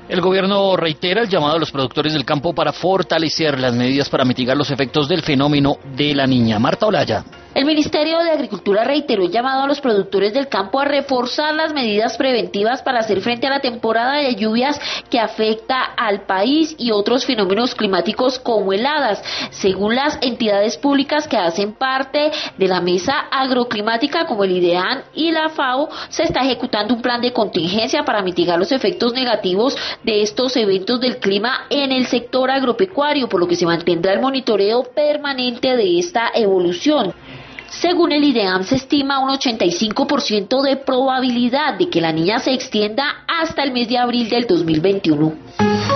El gobierno reitera el llamado a los productores del campo para fortalecer las medidas para mitigar los efectos del fenómeno de la Niña. Marta Olaya. El Ministerio de Agricultura reiteró el llamado a los productores del campo a reforzar las medidas preventivas para hacer frente a la temporada de lluvias que afecta al país y otros fenómenos climáticos como heladas. Según las entidades públicas que hacen parte de la mesa agroclimática como el IDEAN y la FAO, se está ejecutando un plan de contingencia para mitigar los efectos negativos de estos eventos del clima en el sector agropecuario, por lo que se mantendrá el monitoreo permanente de esta evolución. Según el IDEAM, se estima un 85% de probabilidad de que la Niña se extienda hasta el mes de abril del 2021.